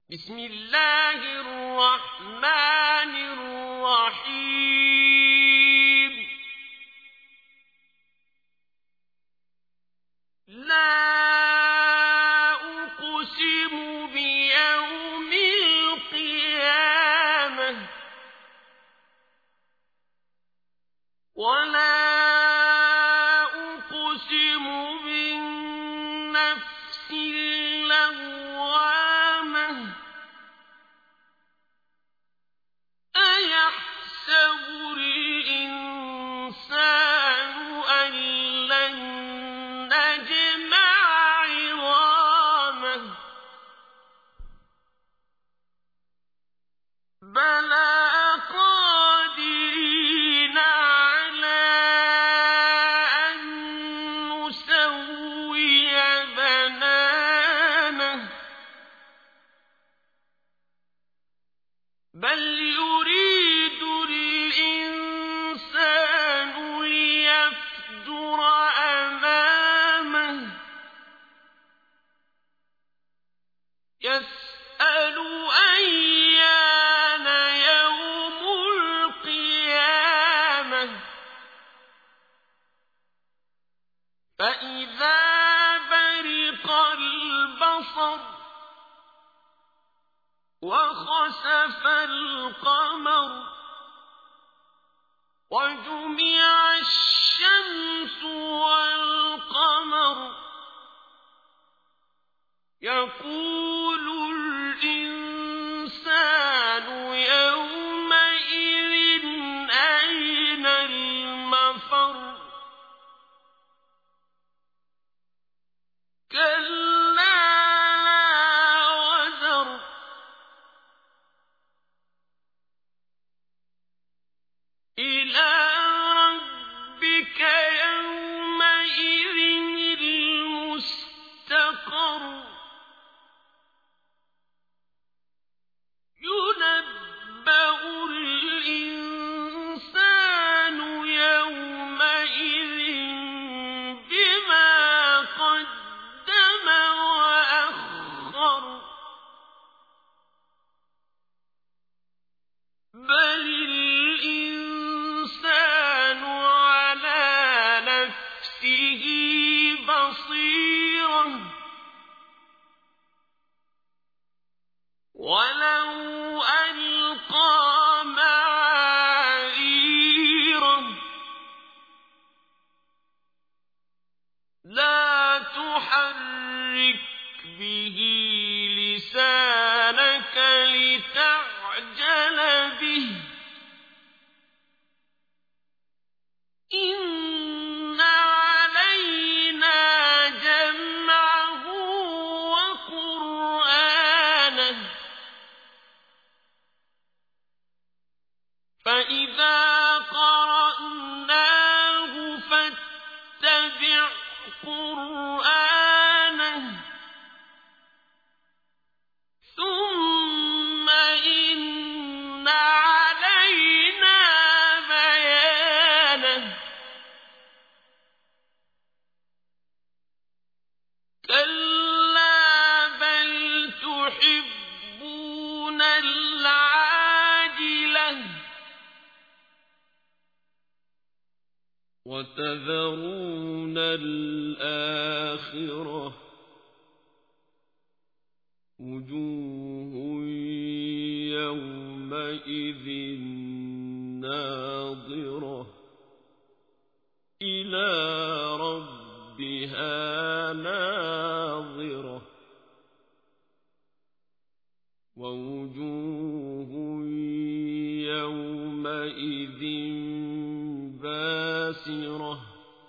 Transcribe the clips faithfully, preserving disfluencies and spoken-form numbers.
بسم الله الرحمن الرحيم لا أقسم بيوم القيامة ولا أقسم بالنفس اللوامة أيحسب الإنسان أن لن نجمع عظامه بلى قادرين على أن نسوي بنانه بل يريد الإنسان ليفجر أمامه يسأل أيان يوم القيامة فإذا برق البصر وخسف القمر وجمع الشمس والقمر يقول الإنسان يومئذ أين المفر كلا لا وزر إلى ربك يومئذ المستقر ينبأ الإنسان يومئذ بما قدم وأخر بل الإنسان على نفسه بصيرة ولو ألقى معاذيره لا تحرك به لسانك لتعجل به إن علينا جمعه وقرآنه فإذا قرأناه فاتبع قرآنه ثم إن علينا بيانه كلا بل تحبون العاجلة وتذرون الآخرة وجوه يومئذ ناظرة إلى ربها ناظرة ووجوه يومئذ باسرة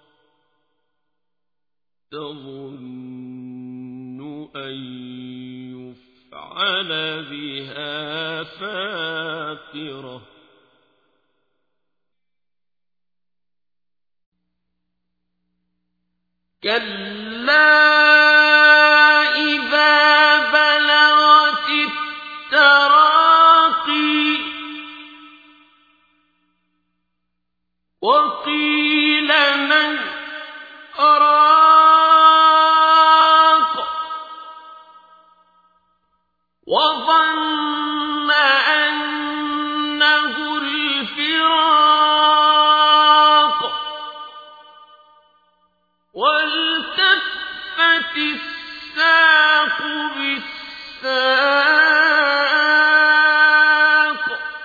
تظن أن يفعل بها فاقرة كلا إذا بلغت التراقي وقيل من راق وظن أنه الفراق والتفت الساق بالساق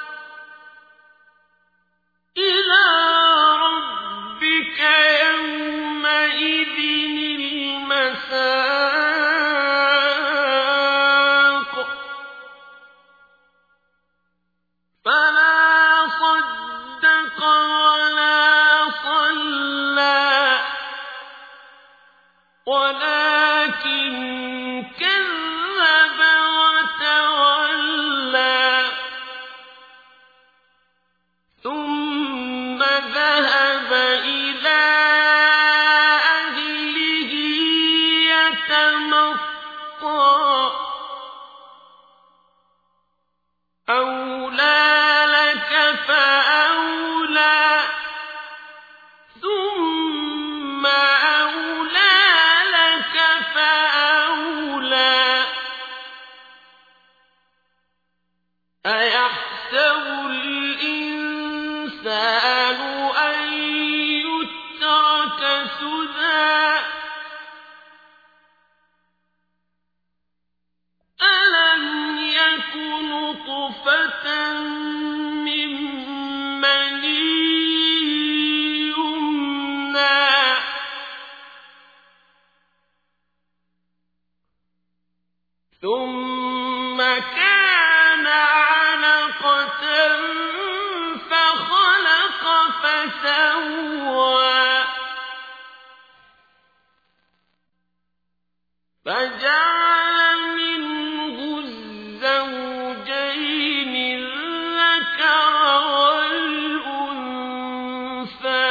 إلى ربك يومئذ المساق فلا صدق ولا صلى ولكن كذب وتولى ثم ذهب إلى أهله يتمطى أولى لك فأولى ثم أولى لك فأولى أيحسب الإنسان أن يترك سدى ألم يك نطفة من مني يمنى ثم كان علقة فخلق فسوى فجعل منه الزوجين الذكر والأنثى